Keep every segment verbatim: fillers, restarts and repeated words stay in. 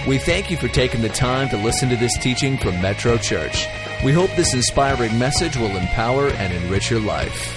We thank you for taking the time to listen to this teaching from Metro Church. We hope this inspiring message will empower and enrich your life.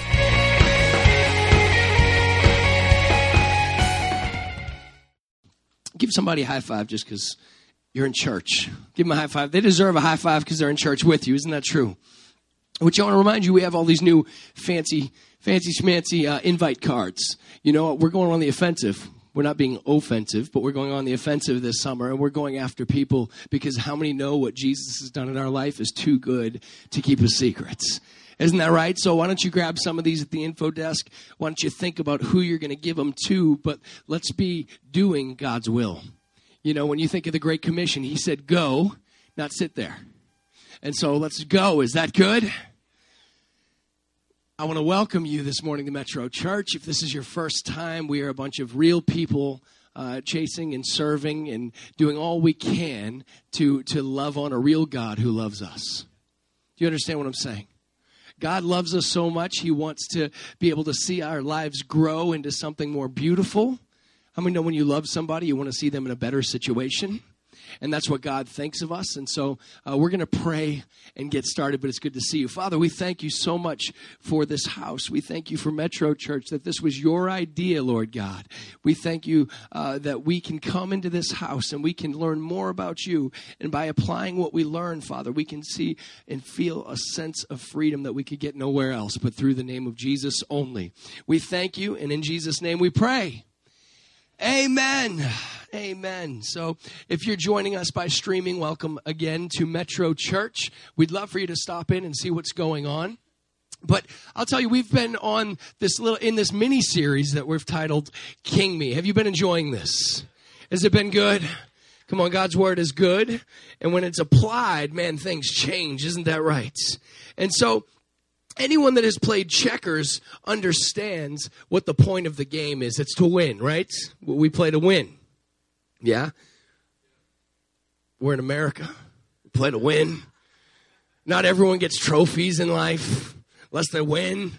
Give somebody a high five just because you're in church. Give them a high five. They deserve a high five because they're in church with you. Isn't that true? Which I want to remind you, we have all these new fancy, fancy schmancy uh, invite cards. You know, we're going on the offensive. We're not being offensive, but we're going on the offensive this summer, and we're going after people because how many know what Jesus has done in our life is too good to keep a secret? Isn't that right? So why don't you grab some of these at the info desk? Why don't you think about who you're going to give them to, but let's be doing God's will. You know, when you think of the Great Commission, he said go, not sit there. And so let's go. Is that good? I want to welcome you this morning to Metro Church. If this is your first time, we are a bunch of real people uh, chasing and serving and doing all we can to, to love on a real God who loves us. Do you understand what I'm saying? God loves us so much, he wants to be able to see our lives grow into something more beautiful. How many know when you love somebody, you want to see them in a better situation? And that's what God thinks of us. And so uh, we're going to pray and get started, but it's good to see you. Father, we thank you so much for this house. We thank you for Metro Church, that this was your idea, Lord God. We thank you uh, that we can come into this house and we can learn more about you. And by applying what we learn, Father, we can see and feel a sense of freedom that we could get nowhere else but through the name of Jesus only. We thank you, and in Jesus' name we pray. Amen. Amen. So if you're joining us by streaming, welcome again to Metro Church. We'd love for you to stop in and see what's going on. But I'll tell you, we've been on this little, in this mini series that we've titled King Me. Have you been enjoying this? Has it been good? Come on, God's word is good. And when it's applied, man, things change. Isn't that right? And so anyone that has played checkers understands what the point of the game is. It's to win, right? We play to win. Yeah? We're in America. We play to win. Not everyone gets trophies in life unless they win.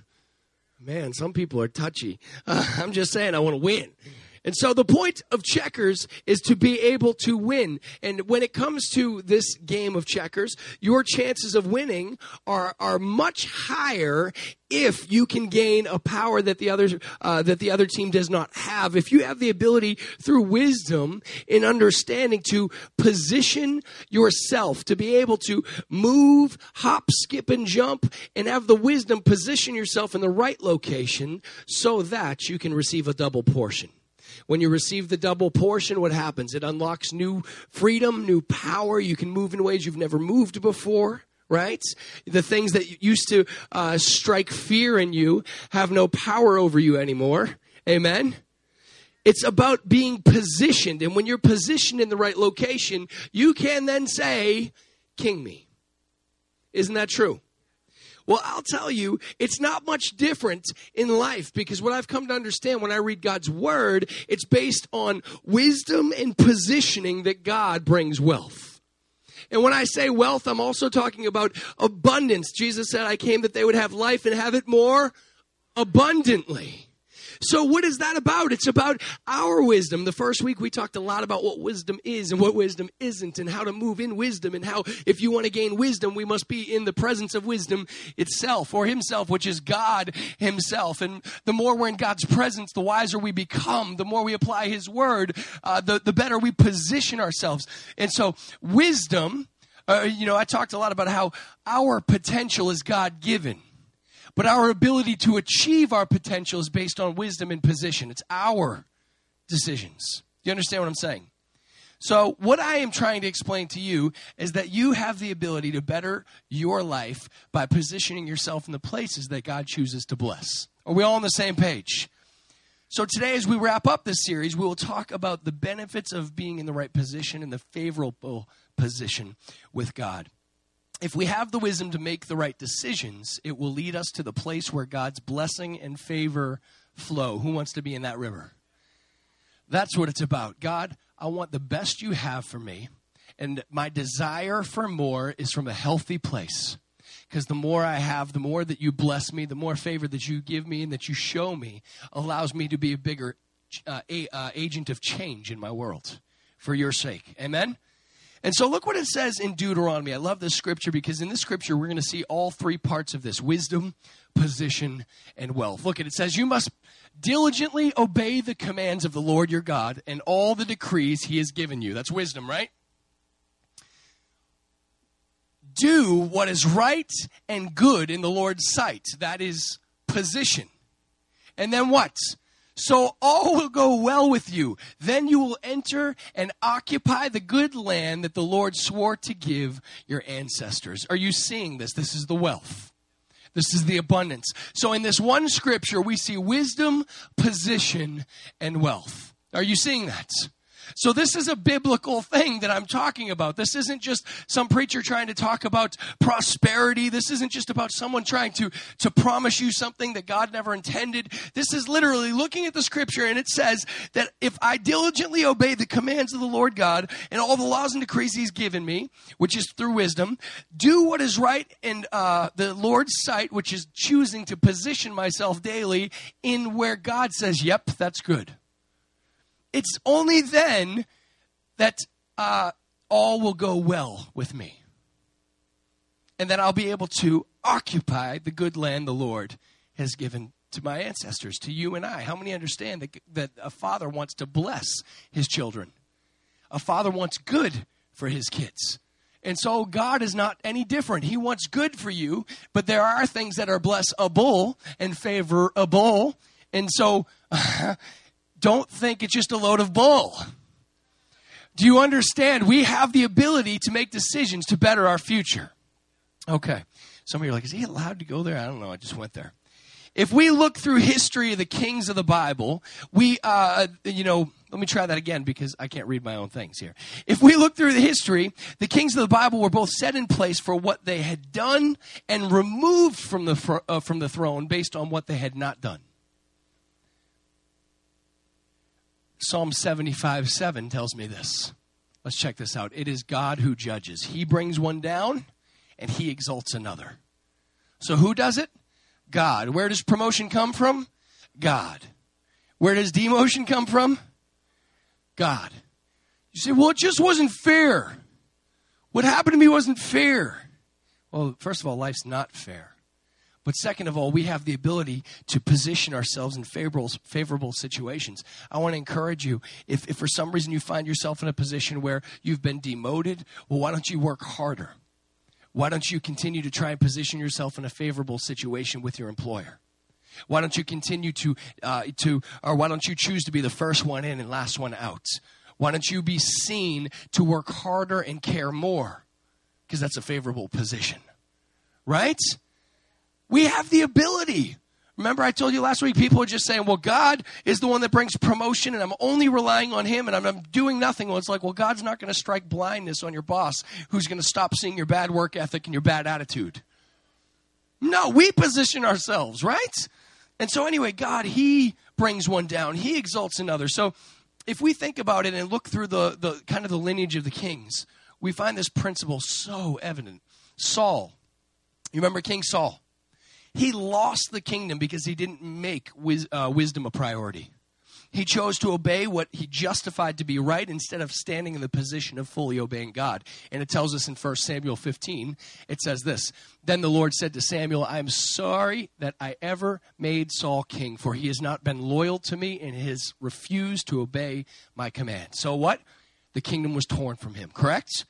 Man, some people are touchy. Uh, I'm just saying I want to win. And so the point of checkers is to be able to win. And when it comes to this game of checkers, your chances of winning are are much higher if you can gain a power that the other uh, that the other team does not have. If you have the ability through wisdom and understanding to position yourself, to be able to move, hop, skip, and jump, and have the wisdom position yourself in the right location so that you can receive a double portion. When you receive the double portion, what happens? It unlocks new freedom, new power. You can move in ways you've never moved before, right? The things that used to uh, strike fear in you have no power over you anymore. Amen? It's about being positioned. And when you're positioned in the right location, you can then say, King me. Isn't that true? Well, I'll tell you, it's not much different in life, because what I've come to understand when I read God's word, it's based on wisdom and positioning that God brings wealth. And when I say wealth, I'm also talking about abundance. Jesus said, I came that they would have life and have it more abundantly. So what is that about? It's about our wisdom. The first week we talked a lot about what wisdom is and what wisdom isn't, and how to move in wisdom, and how if you want to gain wisdom, we must be in the presence of wisdom itself, or himself, which is God himself. And the more we're in God's presence, the wiser we become. The more we apply his word, uh, the, the better we position ourselves. And so wisdom, uh, you know, I talked a lot about how our potential is God-given. But our ability to achieve our potential is based on wisdom and position. It's our decisions. Do you understand what I'm saying? So what I am trying to explain to you is that you have the ability to better your life by positioning yourself in the places that God chooses to bless. Are we all on the same page? So today, as we wrap up this series, we will talk about the benefits of being in the right position and the favorable position with God. If we have the wisdom to make the right decisions, it will lead us to the place where God's blessing and favor flow. Who wants to be in that river? That's what it's about. God, I want the best you have for me, and my desire for more is from a healthy place. Because the more I have, the more that you bless me, the more favor that you give me and that you show me allows me to be a bigger uh, a, uh, agent of change in my world for your sake. Amen? And so look what it says in Deuteronomy. I love this scripture because in this scripture, we're going to see all three parts of this: wisdom, position, and wealth. Look at it. It says, you must diligently obey the commands of the Lord your God and all the decrees he has given you. That's wisdom, right? Do what is right and good in the Lord's sight. That is position. And then what? So all will go well with you. Then you will enter and occupy the good land that the Lord swore to give your ancestors. Are you seeing this? This is the wealth. This is the abundance. So in this one scripture, we see wisdom, position, and wealth. Are you seeing that? So this is a biblical thing that I'm talking about. This isn't just some preacher trying to talk about prosperity. This isn't just about someone trying to, to promise you something that God never intended. This is literally looking at the scripture, and it says that if I diligently obey the commands of the Lord God and all the laws and decrees he's given me, which is through wisdom, do what is right in uh, the Lord's sight, which is choosing to position myself daily in where God says, yep, that's good. It's only then that uh, all will go well with me. And that I'll be able to occupy the good land the Lord has given to my ancestors, to you and I. How many understand that, that a father wants to bless his children? A father wants good for his kids. And so God is not any different. He wants good for you, but there are things that are blessable and favorable. And so... don't think it's just a load of bull. Do you understand? We have the ability to make decisions to better our future. Okay. Some of you are like, is he allowed to go there? I don't know. I just went there. If we look through history of the kings of the Bible, we, uh, you know, let me try that again because I can't read my own things here. If we look through the history, the kings of the Bible were both set in place for what they had done and removed from the fr- uh, from the throne based on what they had not done. Psalm seventy-five seven tells me this. Let's check this out. It is God who judges. He brings one down, and he exalts another. So who does it? God. Where does promotion come from? God. Where does demotion come from? God. You say, well, it just wasn't fair. What happened to me wasn't fair. Well, first of all, life's not fair. But second of all, we have the ability to position ourselves in favorable, favorable situations. I want to encourage you, if, if for some reason you find yourself in a position where you've been demoted, well, why don't you work harder? Why don't you continue to try and position yourself in a favorable situation with your employer? Why don't you continue to, uh, to, or why don't you choose to be the first one in and last one out? Why don't you be seen to work harder and care more? Because that's a favorable position, right? We have the ability. Remember I told you last week, people were just saying, well, God is the one that brings promotion and I'm only relying on him and I'm, I'm doing nothing. Well, it's like, well, God's not going to strike blindness on your boss who's going to stop seeing your bad work ethic and your bad attitude. No, we position ourselves, right? And so anyway, God, he brings one down. He exalts another. So if we think about it and look through the, the kind of the lineage of the kings, we find this principle so evident. Saul, you remember King Saul? He lost the kingdom because he didn't make wis- uh, wisdom a priority. He chose to obey what he justified to be right instead of standing in the position of fully obeying God. And it tells us in First Samuel fifteen, it says this, then the Lord said to Samuel, I am sorry that I ever made Saul king, for he has not been loyal to me and has refused to obey my command. So what? The kingdom was torn from him, correct?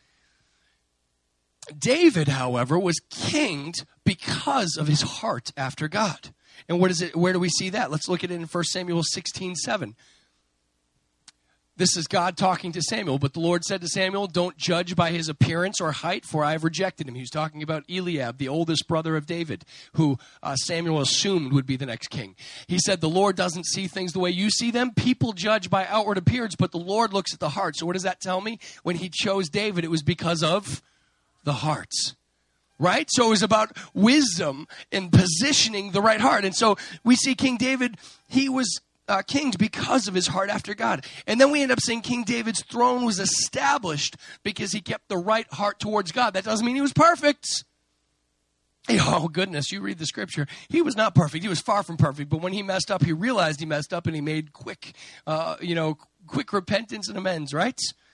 David, however, was kinged because of his heart after God. And what is it? Where do we see that? Let's look at it in First Samuel sixteen seven. This is God talking to Samuel. But the Lord said to Samuel, don't judge by his appearance or height, for I have rejected him. He was talking about Eliab, the oldest brother of David, who uh, Samuel assumed would be the next king. He said, the Lord doesn't see things the way you see them. People judge by outward appearance, but the Lord looks at the heart. So what does that tell me? When he chose David, it was because of the hearts, right? So it was about wisdom and positioning the right heart. And so we see King David, he was uh, kinged because of his heart after God. And then we end up seeing King David's throne was established because he kept the right heart towards God. That doesn't mean he was perfect. Oh, goodness, you read the scripture. He was not perfect. He was far from perfect. But when he messed up, he realized he messed up and he made quick, uh, you know, quick repentance and amends, right?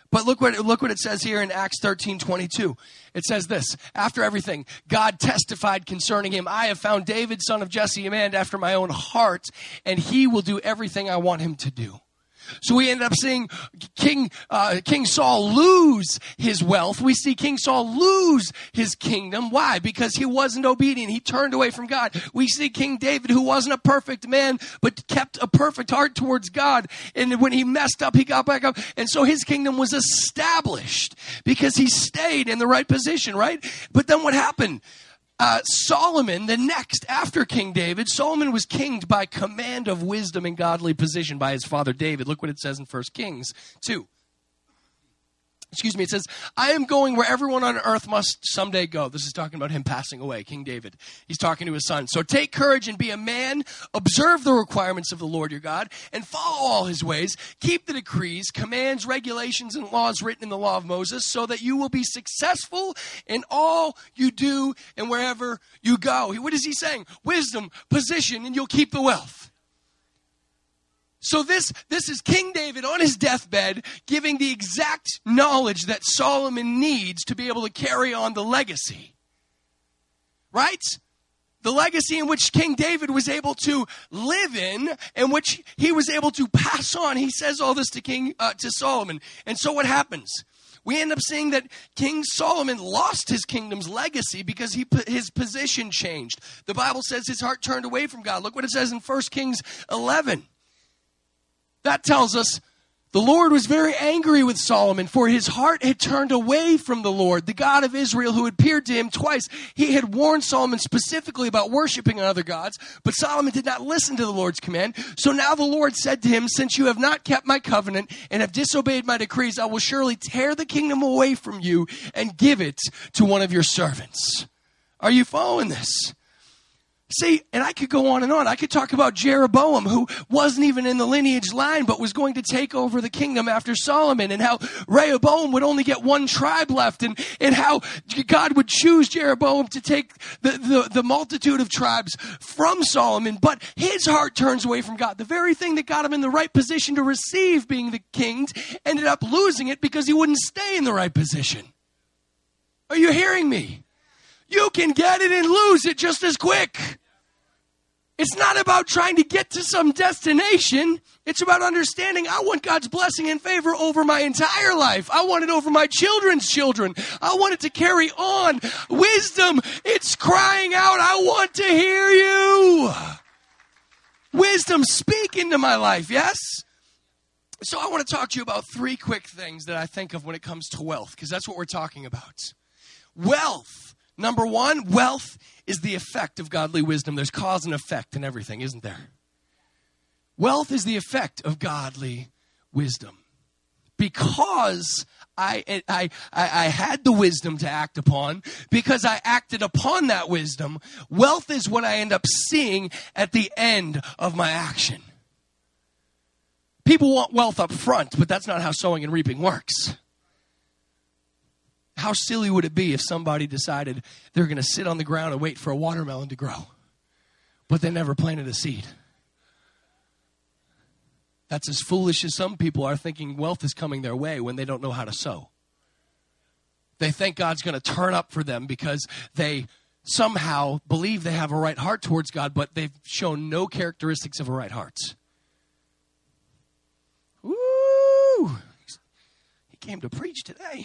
But look what, look what it says here in Acts thirteen twenty-two. It says this, after everything, God testified concerning him, I have found David, son of Jesse, a man after my own heart, and he will do everything I want him to do. So we end up seeing King uh, King Saul lose his wealth. We see King Saul lose his kingdom. Why? Because he wasn't obedient. He turned away from God. We see King David, who wasn't a perfect man, but kept a perfect heart towards God. And when he messed up, he got back up. And so his kingdom was established because he stayed in the right position, right? But then what happened? Uh, Solomon, the next after King David, Solomon was kinged by command of wisdom and godly position by his father David. Look what it says in First Kings two. Excuse me, it says, I am going where everyone on earth must someday go. This is talking about him passing away, King David. He's talking to his son. So take courage and be a man. Observe the requirements of the Lord your God and follow all his ways. Keep the decrees, commands, regulations, and laws written in the law of Moses so that you will be successful in all you do and wherever you go. What is he saying? Wisdom, position, and you'll keep the wealth. So this, this is King David on his deathbed giving the exact knowledge that Solomon needs to be able to carry on the legacy. Right? The legacy in which King David was able to live in, in which he was able to pass on. He says all this to King uh, to Solomon. And so what happens? We end up seeing that King Solomon lost his kingdom's legacy because he his position changed. The Bible says his heart turned away from God. Look what it says in First Kings eleven. That tells us the Lord was very angry with Solomon, for his heart had turned away from the Lord, the God of Israel, who appeared to him twice. He had warned Solomon specifically about worshiping other gods, but Solomon did not listen to the Lord's command. So now the Lord said to him, since you have not kept my covenant and have disobeyed my decrees, I will surely tear the kingdom away from you and give it to one of your servants. Are you following this? See, and I could go on and on. I could talk about Jeroboam, who wasn't even in the lineage line, but was going to take over the kingdom after Solomon, and how Rehoboam would only get one tribe left, and, and how God would choose Jeroboam to take the, the, the multitude of tribes from Solomon, but his heart turns away from God. The very thing that got him in the right position to receive being the king ended up losing it because he wouldn't stay in the right position. Are you hearing me? You can get it and lose it just as quick. It's not about trying to get to some destination. It's about understanding I want God's blessing and favor over my entire life. I want it over my children's children. I want it to carry on. Wisdom, it's crying out, I want to hear you. Wisdom, speak into my life, yes? So I want to talk to you about three quick things that I think of when it comes to wealth, because that's what we're talking about. Wealth. Number one, wealth is the effect of godly wisdom. There's cause and effect in everything, isn't there? Wealth is the effect of godly wisdom. Because I, I, I, I had the wisdom to act upon, because I acted upon that wisdom, wealth is what I end up seeing at the end of my action. People want wealth up front, but that's not how sowing and reaping works. How silly would it be if somebody decided they're going to sit on the ground and wait for a watermelon to grow, but they never planted a seed? That's as foolish as some people are thinking wealth is coming their way when they don't know how to sow. They think God's going to turn up for them because they somehow believe they have a right heart towards God, but they've shown no characteristics of a right heart. Woo! He came to preach today.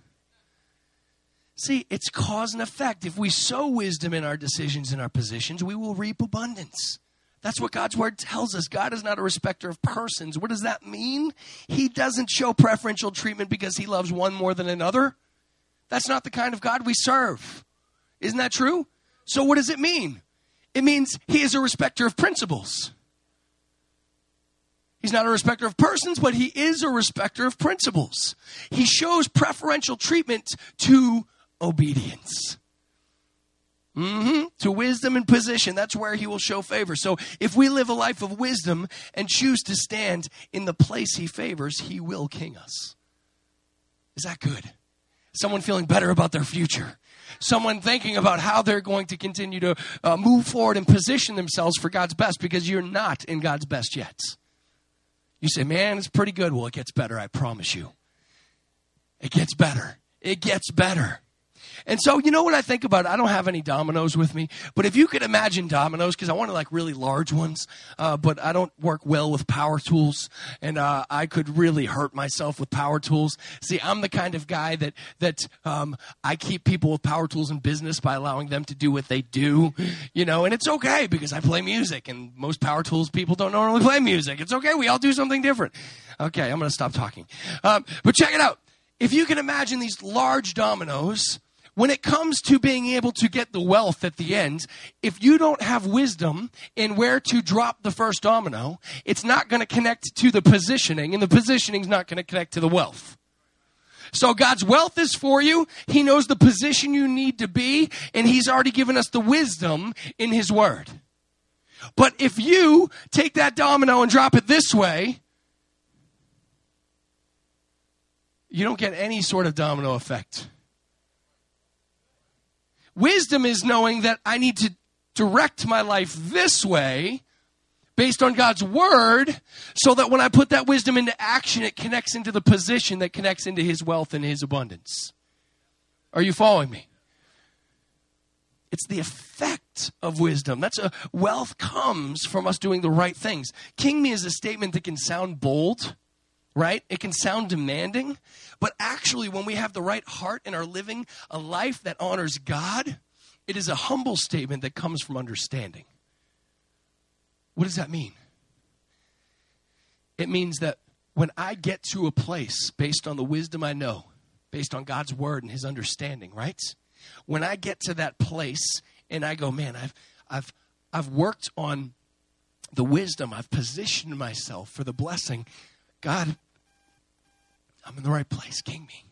See, it's cause and effect. If we sow wisdom in our decisions and our positions, we will reap abundance. That's what God's word tells us. God is not a respecter of persons. What does that mean? He doesn't show preferential treatment because he loves one more than another. That's not the kind of God we serve. Isn't that true? So what does it mean? It means he is a respecter of principles. He's not a respecter of persons, but he is a respecter of principles. He shows preferential treatment to obedience. Mm-hmm. To wisdom and position. That's where he will show favor. So if we live a life of wisdom and choose to stand in the place he favors, he will king us. Is that good? Someone feeling better about their future. Someone thinking about how they're going to continue to uh, move forward and position themselves for God's best, because you're not in God's best yet. You say, man, it's pretty good. Well, it gets better, I promise you. It gets better. It gets better. And so, you know what I think about? I don't have any dominoes with me, but if you could imagine dominoes, because I want to like really large ones, uh, but I don't work well with power tools, and uh, I could really hurt myself with power tools. See, I'm the kind of guy that that um, I keep people with power tools in business by allowing them to do what they do, you know, and it's okay because I play music, and most power tools people don't normally play music. It's okay. We all do something different. Okay, I'm going to stop talking. Um, but check it out. If you can imagine these large dominoes, when it comes to being able to get the wealth at the end, if you don't have wisdom in where to drop the first domino, it's not going to connect to the positioning, and the positioning is not going to connect to the wealth. So God's wealth is for you. He knows the position you need to be, and he's already given us the wisdom in his word. But if you take that domino and drop it this way, you don't get any sort of domino effect. Wisdom is knowing that I need to direct my life this way based on God's word so that when I put that wisdom into action, it connects into the position that connects into his wealth and his abundance. Are you following me? It's the effect of wisdom. That's a wealth comes from us doing the right things. King me is a statement that can sound bold, right? It can sound demanding, but actually when we have the right heart and are living a life that honors God, it is a humble statement that comes from understanding. What does that mean? It means that when I get to a place based on the wisdom I know, based on God's word and his understanding, right? When I get to that place and I go, man, I've I've I've worked on the wisdom, I've positioned myself for the blessing. God, I'm in the right place, king me.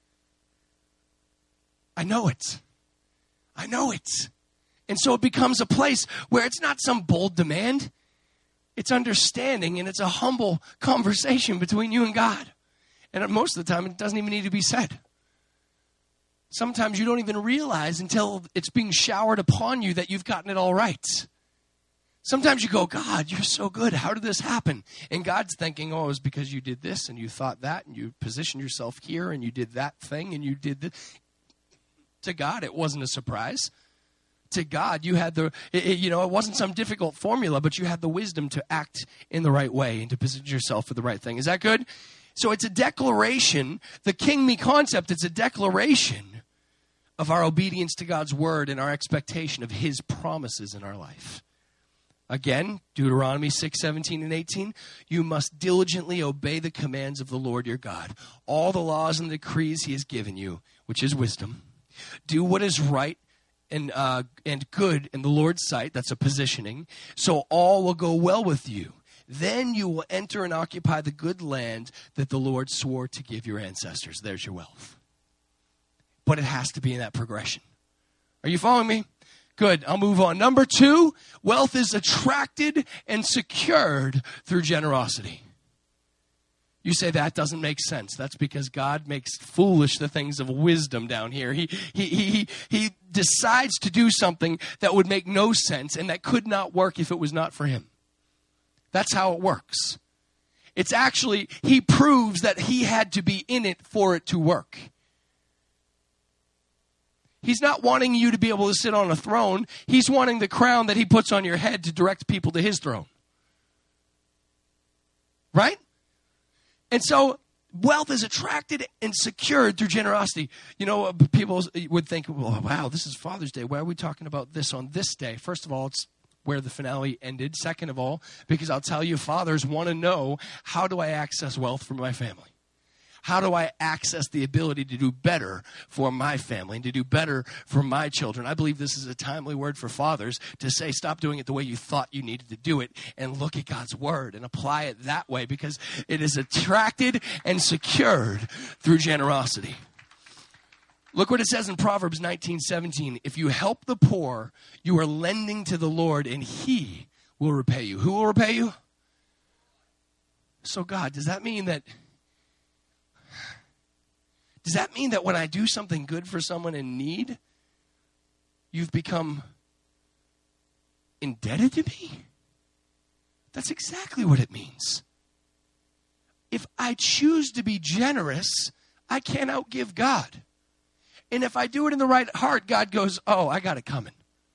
I know it. I know it. And so it becomes a place where it's not some bold demand. It's understanding, and it's a humble conversation between you and God. And most of the time, it doesn't even need to be said. Sometimes you don't even realize until it's being showered upon you that you've gotten it all right. Sometimes you go, God, you're so good. How did this happen? And God's thinking, oh, it was because you did this and you thought that and you positioned yourself here and you did that thing and you did this. To God, it wasn't a surprise. To God, you had the, it, it, you know, it wasn't some difficult formula, but you had the wisdom to act in the right way and to position yourself for the right thing. Is that good? So it's a declaration, the king me concept, it's a declaration of our obedience to God's word and our expectation of his promises in our life. Again, Deuteronomy six, seventeen, and eighteen, you must diligently obey the commands of the Lord your God, all the laws and decrees he has given you, which is wisdom. Do what is right and uh, and good in the Lord's sight, that's a positioning, so all will go well with you. Then you will enter and occupy the good land that the Lord swore to give your ancestors. There's your wealth. But it has to be in that progression. Are you following me? Good. I'll move on. Number two, wealth is attracted and secured through generosity. You say that doesn't make sense. That's because God makes foolish the things of wisdom down here. He, he, he, he decides to do something that would make no sense and that could not work if it was not for him. That's how it works. It's actually, he proves that he had to be in it for it to work. He's not wanting you to be able to sit on a throne. He's wanting the crown that he puts on your head to direct people to his throne. Right? And so wealth is attracted and secured through generosity. You know, people would think, well, wow, this is Father's Day. Why are we talking about this on this day? First of all, it's where the finale ended. Second of all, because I'll tell you, fathers want to know, how do I access wealth for my family? How do I access the ability to do better for my family and to do better for my children? I believe this is a timely word for fathers to say, stop doing it the way you thought you needed to do it and look at God's word and apply it that way, because it is attracted and secured through generosity. Look what it says in Proverbs nineteen seventeen. If you help the poor, you are lending to the Lord and he will repay you. Who will repay you? So God, does that mean that Does that mean that when I do something good for someone in need, you've become indebted to me? That's exactly what it means. If I choose to be generous, I can't outgive God. And if I do it in the right heart, God goes, oh, I got it coming.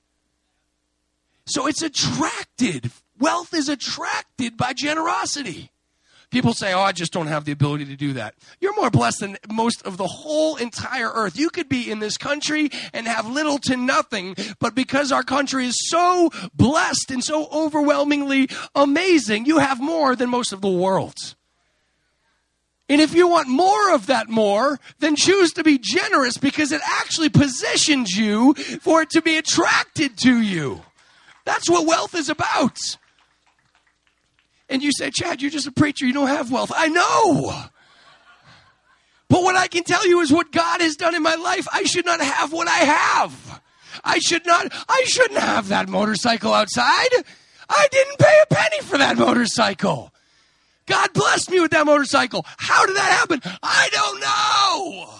So it's attracted. Wealth is attracted by generosity. People say, oh, I just don't have the ability to do that. You're more blessed than most of the whole entire earth. You could be in this country and have little to nothing, but because our country is so blessed and so overwhelmingly amazing, you have more than most of the world. And if you want more of that more, then choose to be generous because it actually positions you for it to be attracted to you. That's what wealth is about. And you say, Chad, you're just a preacher. You don't have wealth. I know. But what I can tell you is what God has done in my life. I should not have what I have. I should not, I shouldn't have that motorcycle outside. I didn't pay a penny for that motorcycle. God blessed me with that motorcycle. How did that happen? I don't know.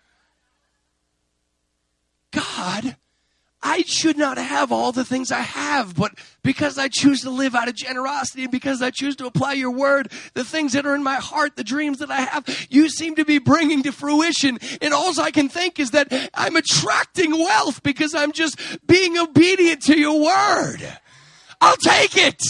God, I should not have all the things I have, but because I choose to live out of generosity and because I choose to apply your word, the things that are in my heart, the dreams that I have, you seem to be bringing to fruition. And all I can think is that I'm attracting wealth because I'm just being obedient to your word. I'll take it.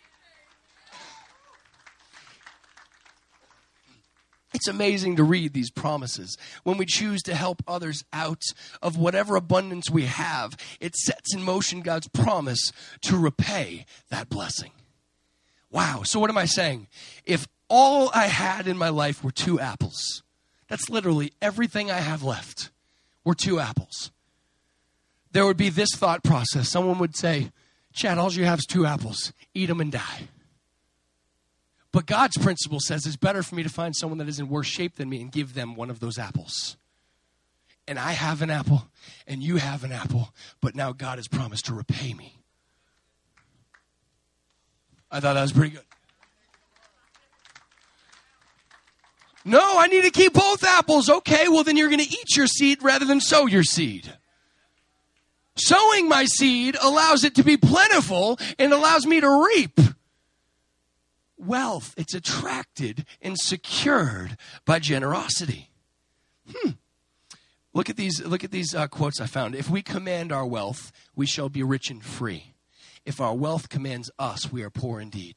It's amazing to read these promises. When we choose to help others out of whatever abundance we have, it sets in motion God's promise to repay that blessing. Wow. So what am I saying? If all I had in my life were two apples, that's literally everything I have left were two apples. There would be this thought process. Someone would say, Chad, all you have is two apples. Eat them and die. But God's principle says it's better for me to find someone that is in worse shape than me and give them one of those apples. And I have an apple, and you have an apple, but now God has promised to repay me. I thought that was pretty good. No, I need to keep both apples. Okay, well then you're going to eat your seed rather than sow your seed. Sowing my seed allows it to be plentiful and allows me to reap. Wealth, it's attracted and secured by generosity. Hmm. Look at these, look at these uh, quotes I found. If we command our wealth, we shall be rich and free. If our wealth commands us, we are poor indeed.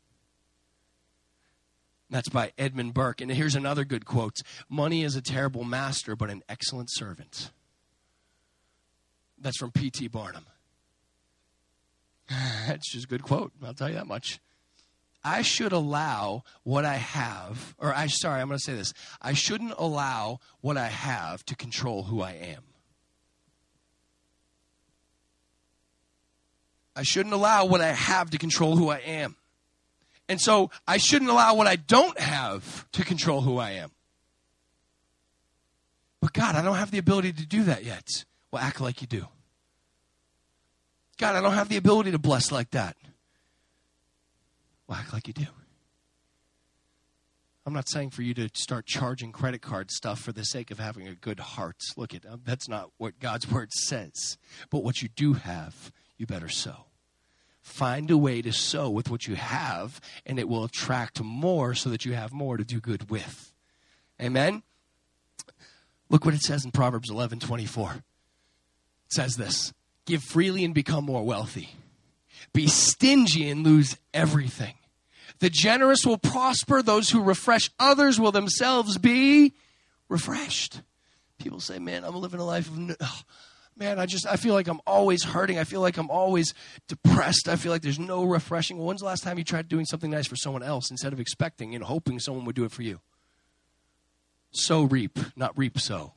That's by Edmund Burke. And here's another good quote. Money is a terrible master, but an excellent servant. That's from P T Barnum. That's just a good quote. I'll tell you that much. I should allow what I have, or I sorry, I'm going to say this. I shouldn't allow what I have to control who I am. I shouldn't allow what I have to control who I am. And so I shouldn't allow what I don't have to control who I am. But God, I don't have the ability to do that yet. Well, act like you do. God, I don't have the ability to bless like that. Well, act like you do. I'm not saying for you to start charging credit card stuff for the sake of having a good heart. Look, it, that's not what God's word says. But what you do have, you better sow. Find a way to sow with what you have, and it will attract more so that you have more to do good with. Amen? Look what it says in Proverbs eleven twenty-four. It says this, give freely and become more wealthy. Be stingy and lose everything. The generous will prosper. Those who refresh others will themselves be refreshed. People say, man, I'm living a life of, no, oh, man, I just, I feel like I'm always hurting. I feel like I'm always depressed. I feel like there's no refreshing. Well, when's the last time you tried doing something nice for someone else instead of expecting and hoping someone would do it for you? Sow, reap, not reap, sow.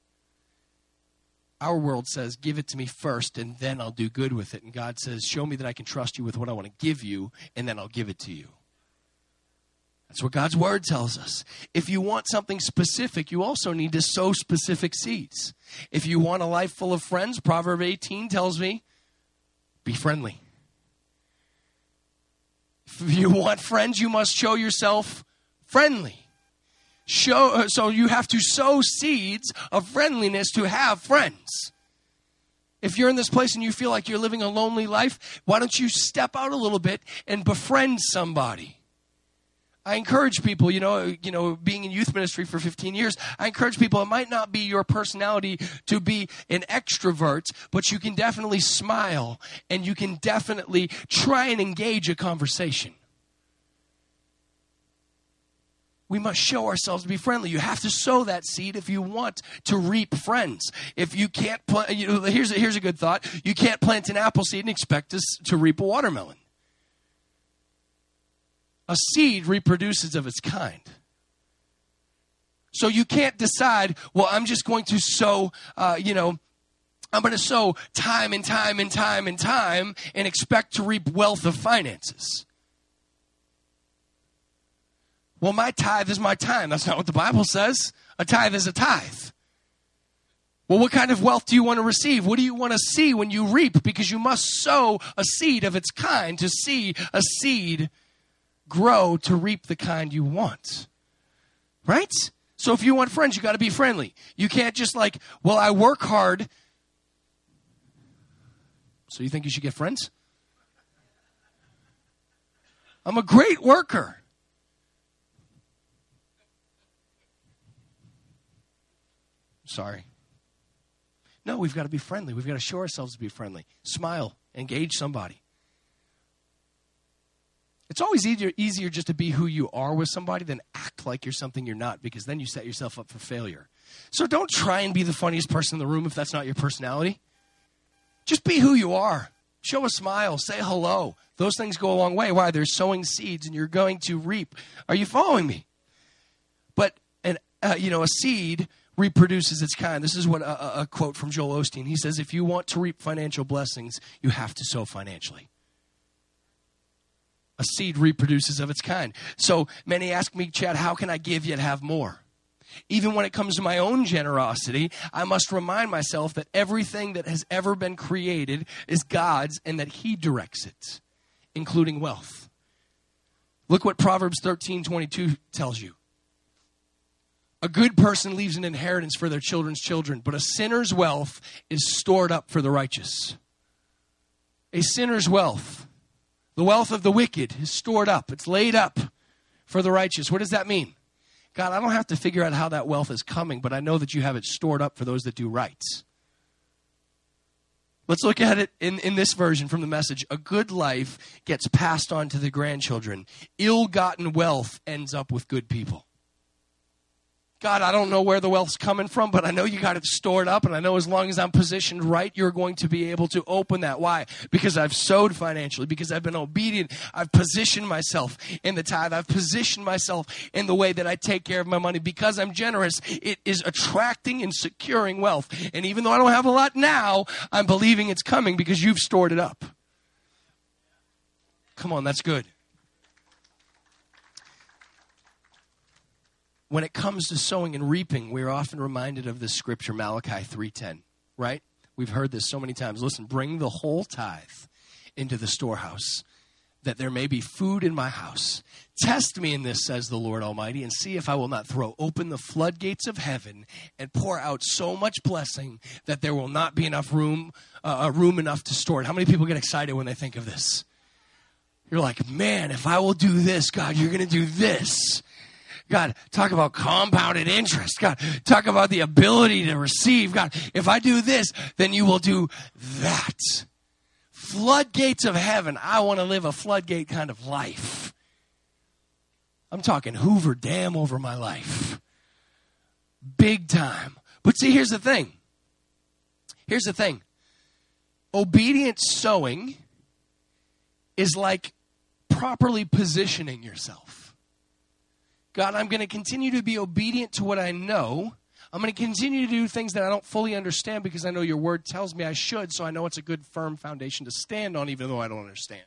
Our world says, give it to me first, and then I'll do good with it. And God says, show me that I can trust you with what I want to give you, and then I'll give it to you. That's what God's word tells us. If you want something specific, you also need to sow specific seeds. If you want a life full of friends, Proverbs eighteen tells me, be friendly. If you want friends, you must show yourself friendly. Show, so you have to sow seeds of friendliness to have friends. If you're in this place and you feel like you're living a lonely life, why don't you step out a little bit and befriend somebody? I encourage people, you know, you know, being in youth ministry for fifteen years, I encourage people, it might not be your personality to be an extrovert, but you can definitely smile and you can definitely try and engage a conversation. We must show ourselves to be friendly. You have to sow that seed if you want to reap friends. If you can't plant, you know, here's a, here's a good thought. You can't plant an apple seed and expect to, to reap a watermelon. A seed reproduces of its kind. So you can't decide, well, I'm just going to sow, uh, you know, I'm going to sow time and time and time and time and expect to reap wealth of finances. Well, my tithe is my time. That's not what the Bible says. A tithe is a tithe. Well, what kind of wealth do you want to receive? What do you want to see when you reap? Because you must sow a seed of its kind to see a seed grow to reap the kind you want. Right? So if you want friends, you got to be friendly. You can't just like, well, I work hard. So you think you should get friends? I'm a great worker. Sorry. No, we've got to be friendly. We've got to show ourselves to be friendly. Smile. Engage somebody. It's always easier, easier just to be who you are with somebody than act like you're something you're not, because then you set yourself up for failure. So don't try and be the funniest person in the room if that's not your personality. Just be who you are. Show a smile. Say hello. Those things go a long way. Why? They're sowing seeds and you're going to reap. Are you following me? But, an, uh, you know, a seed reproduces its kind. This is what a, a quote from Joel Osteen. He says, if you want to reap financial blessings, you have to sow financially. A seed reproduces of its kind. So many ask me, Chad, how can I give yet have more? Even when it comes to my own generosity, I must remind myself that everything that has ever been created is God's and that He directs it, including wealth. Look what Proverbs thirteen twenty-two tells you. A good person leaves an inheritance for their children's children, but a sinner's wealth is stored up for the righteous. A sinner's wealth, the wealth of the wicked, is stored up. It's laid up for the righteous. What does that mean? God, I don't have to figure out how that wealth is coming, but I know that you have it stored up for those that do right. Let's look at it in, in this version from the Message. A good life gets passed on to the grandchildren. Ill-gotten wealth ends up with good people. God, I don't know where the wealth's coming from, but I know you got it stored up, and I know as long as I'm positioned right, you're going to be able to open that. Why? Because I've sowed financially, because I've been obedient. I've positioned myself in the tithe. I've positioned myself in the way that I take care of my money. Because I'm generous, it is attracting and securing wealth. And even though I don't have a lot now, I'm believing it's coming because you've stored it up. Come on, that's good. When it comes to sowing and reaping, we're often reminded of this scripture, Malachi three ten, right? We've heard this so many times. Listen, bring the whole tithe into the storehouse, that there may be food in my house. Test me in this, says the Lord Almighty, and see if I will not throw open the floodgates of heaven and pour out so much blessing that there will not be enough room, uh, room enough to store it. How many people get excited when they think of this? You're like, man, if I will do this, God, you're going to do this. God, talk about compounded interest. God, talk about the ability to receive. God, if I do this, then you will do that. Floodgates of heaven. I want to live a floodgate kind of life. I'm talking Hoover Dam over my life. Big time. But see, here's the thing. Here's the thing. Obedient sowing is like properly positioning yourself. God, I'm going to continue to be obedient to what I know. I'm going to continue to do things that I don't fully understand because I know your word tells me I should, so I know it's a good, firm foundation to stand on even though I don't understand.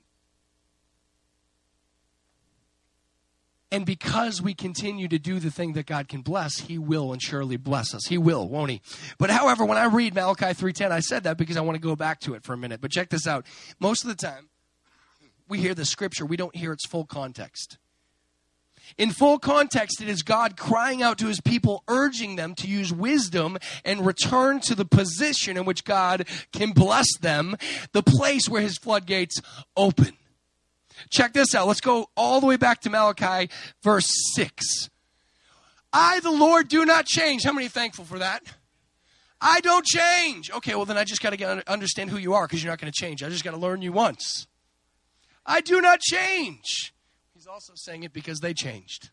And because we continue to do the thing that God can bless, He will and surely bless us. He will, won't He? But however, when I read Malachi three ten, I said that because I want to go back to it for a minute. But check this out. Most of the time, we hear the scripture, we don't hear its full context. In full context, it is God crying out to His people, urging them to use wisdom and return to the position in which God can bless them, the place where His floodgates open. Check this out. Let's go all the way back to Malachi, verse six. I, the Lord, do not change. How many are thankful for that? I don't change. Okay, well, then I just got to understand who you are because you're not going to change. I just got to learn you once. I do not change. He's also saying it because they changed.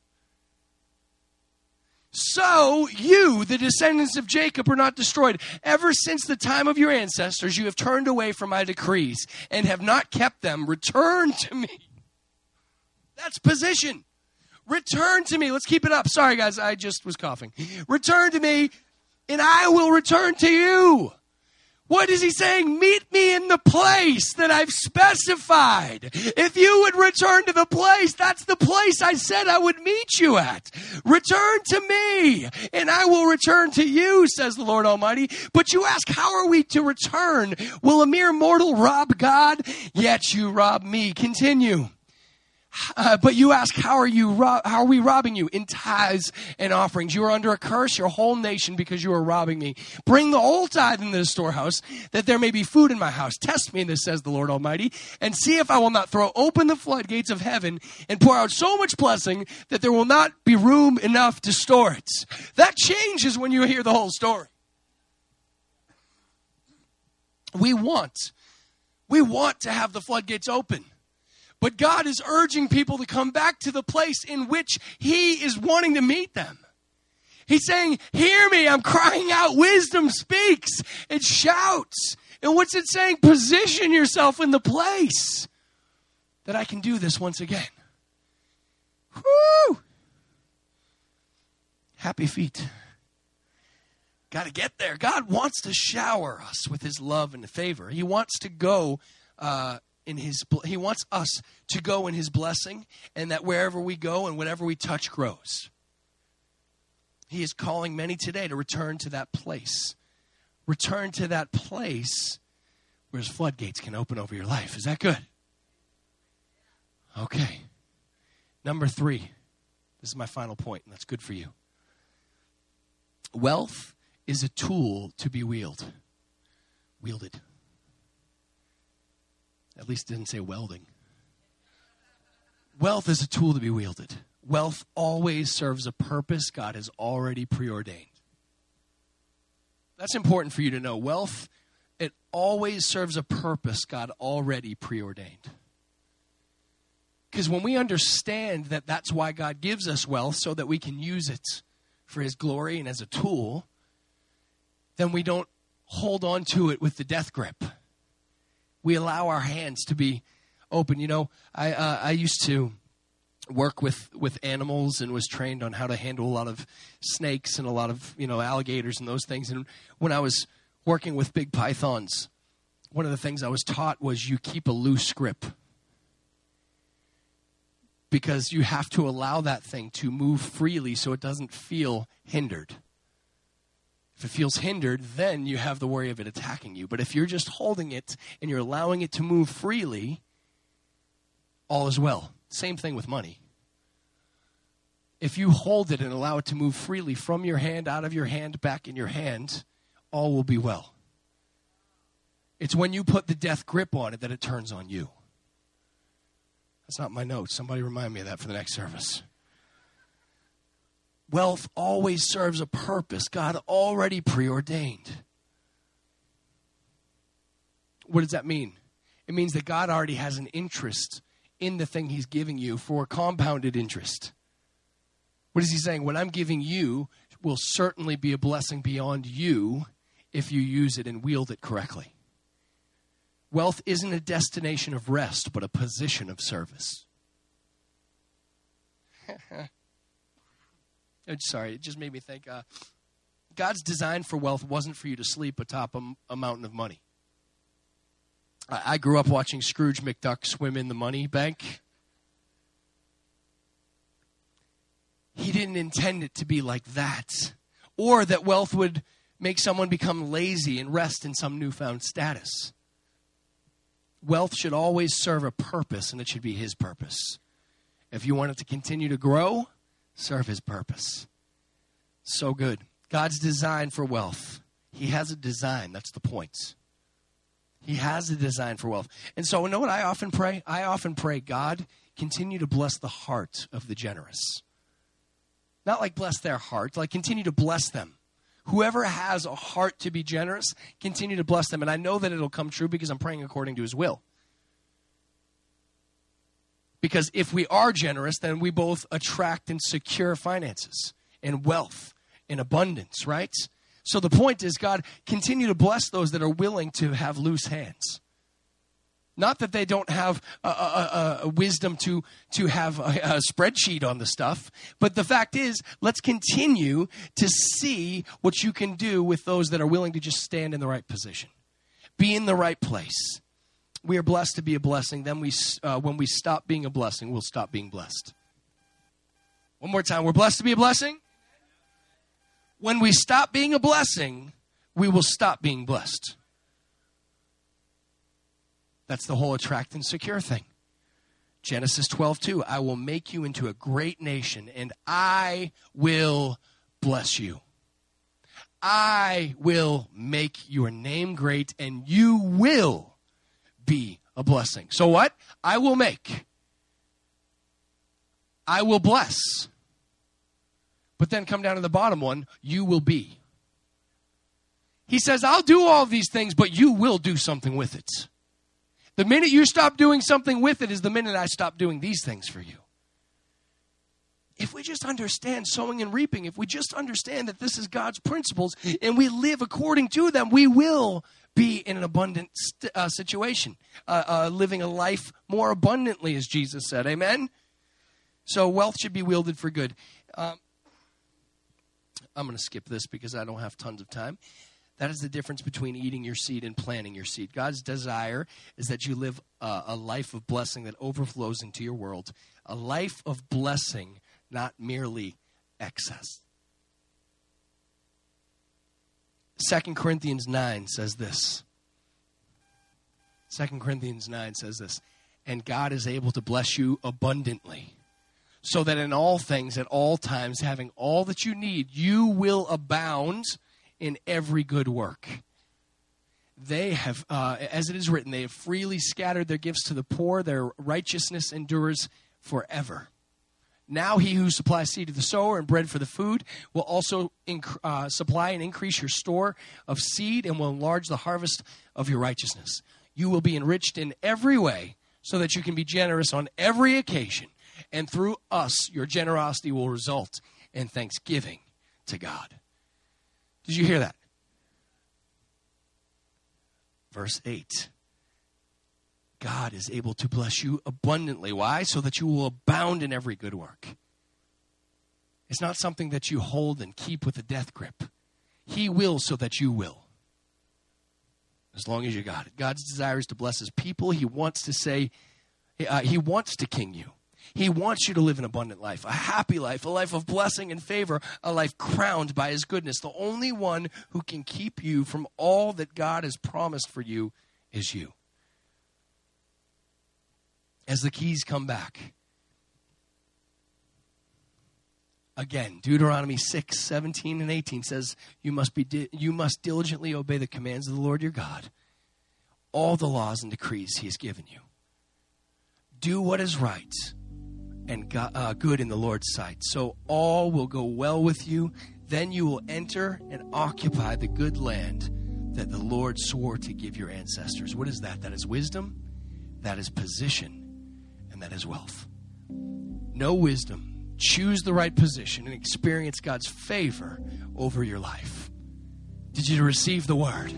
So you, the descendants of Jacob, are not destroyed. Ever since the time of your ancestors, you have turned away from my decrees and have not kept them. Return to me. That's position. Return to me. Let's keep it up. Sorry, guys, I just was coughing. Return to me, and I will return to you. What is he saying? Meet me in the place that I've specified. If you would return to the place, that's the place I said I would meet you at. Return to me, and I will return to you, says the Lord Almighty. But you ask, how are we to return? Will a mere mortal rob God? Yet you rob me. Continue. Uh, but you ask, how are you? Ro- how are we robbing you? In tithes and offerings. You are under a curse, your whole nation, because you are robbing me. Bring the whole tithe into the storehouse, that there may be food in my house. Test me in this, says the Lord Almighty, and see if I will not throw open the floodgates of heaven and pour out so much blessing that there will not be room enough to store it. That changes when you hear the whole story. We want, we want to have the floodgates open. But God is urging people to come back to the place in which he is wanting to meet them. He's saying, hear me, I'm crying out. Wisdom speaks. It shouts. And what's it saying? Position yourself in the place that I can do this once again. Woo! Happy feet. Got to get there. God wants to shower us with his love and favor. He wants to go uh In his, he wants us to go in his blessing, and that wherever we go and whatever we touch grows. He is calling many today to return to that place. Return to that place where his floodgates can open over your life. Is that good? Okay. Number three. This is my final point, and that's good for you. Wealth is a tool to be wielded. Wielded. At least it didn't say welding. Wealth is a tool to be wielded. Wealth always serves a purpose God has already preordained. That's important for you to know. Wealth, it always serves a purpose God already preordained. Because when we understand that that's why God gives us wealth, so that we can use it for his glory and as a tool, then we don't hold on to it with the death grip. We allow our hands to be open. You know, I uh, I used to work with, with animals and was trained on how to handle a lot of snakes and a lot of, you know, alligators and those things. And when I was working with big pythons, one of the things I was taught was you keep a loose grip. Because you have to allow that thing to move freely so it doesn't feel hindered. If it feels hindered, then you have the worry of it attacking you. But if you're just holding it and you're allowing it to move freely, all is well. Same thing with money. If you hold it and allow it to move freely from your hand, out of your hand, back in your hand, all will be well. It's when you put the death grip on it that it turns on you. That's not my notes. Somebody remind me of that for the next service. Wealth always serves a purpose God already preordained. What does that mean? It means that God already has an interest in the thing he's giving you for a compounded interest. What is he saying? What I'm giving you will certainly be a blessing beyond you if you use it and wield it correctly. Wealth isn't a destination of rest, but a position of service. Sorry, it just made me think. Uh, God's design for wealth wasn't for you to sleep atop a, a mountain of money. I, I grew up watching Scrooge McDuck swim in the money bank. He didn't intend it to be like that. Or that wealth would make someone become lazy and rest in some newfound status. Wealth should always serve a purpose, and it should be his purpose. If you want it to continue to grow, serve his purpose. So good. God's design for wealth. He has a design. That's the point. He has a design for wealth. And so, you know what I often pray? I often pray, God, continue to bless the heart of the generous. Not like bless their heart, like continue to bless them. Whoever has a heart to be generous, continue to bless them. And I know that it'll come true because I'm praying according to his will. Because if we are generous, then we both attract and secure finances and wealth and abundance, right? So the point is, God, continue to bless those that are willing to have loose hands. Not that they don't have a, a, a, a wisdom to, to have a, a spreadsheet on the stuff, but the fact is, let's continue to see what you can do with those that are willing to just stand in the right position. Be in the right place. We are blessed to be a blessing. Then we, uh, when we stop being a blessing, we'll stop being blessed. One more time. We're blessed to be a blessing. When we stop being a blessing, we will stop being blessed. That's the whole attract and secure thing. Genesis twelve two, I will make you into a great nation, and I will bless you. I will make your name great, and you will be a blessing. So what? I will make. I will bless. But then come down to the bottom one, you will be. He says, I'll do all these things, but you will do something with it. The minute you stop doing something with it is the minute I stop doing these things for you. If we just understand sowing and reaping, if we just understand that this is God's principles and we live according to them, we will be in an abundant st- uh, situation, uh, uh, living a life more abundantly, as Jesus said. Amen? So wealth should be wielded for good. Um, I'm going to skip this because I don't have tons of time. That is the difference between eating your seed and planting your seed. God's desire is that you live a, a life of blessing that overflows into your world. A life of blessing, not merely excess. Second Corinthians nine says this. Second Corinthians nine says this. And God is able to bless you abundantly, so that in all things, at all times, having all that you need, you will abound in every good work. They have, uh, as it is written, they have freely scattered their gifts to the poor. Their righteousness endures forever. Now he who supplies seed to the sower and bread for the food will also inc- uh, supply and increase your store of seed and will enlarge the harvest of your righteousness. You will be enriched in every way so that you can be generous on every occasion. And through us, your generosity will result in thanksgiving to God. Did you hear that? Verse eight. God is able to bless you abundantly. Why? So that you will abound in every good work. It's not something that you hold and keep with a death grip. He will so that you will. As long as you got it. God's desire is to bless his people. He wants to say, uh, he wants to king you. He wants you to live an abundant life, a happy life, a life of blessing and favor, a life crowned by his goodness. The only one who can keep you from all that God has promised for you is you. As the keys come back, again, Deuteronomy six, seventeen and eighteen says, you must be di- you must diligently obey the commands of the Lord your God, all the laws and decrees he has given you. Do what is right and God, uh, good in the Lord's sight, so all will go well with you. Then you will enter and occupy the good land that the Lord swore to give your ancestors. What is that? That is wisdom, that is position, and that is wealth. Know wisdom, choose the right position, and experience God's favor over your life. Did you receive the word?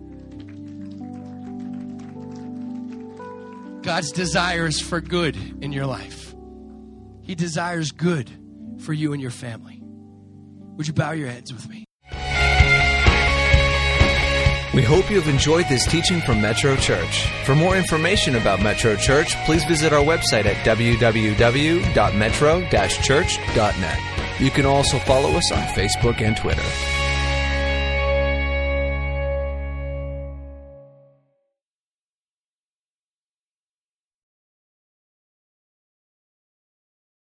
God's desire is for good in your life. He desires good for you and your family. Would you bow your heads with me? We hope you have enjoyed this teaching from Metro Church. For more information about Metro Church, please visit our website at w w w dot metro dash church dot net. You can also follow us on Facebook and Twitter.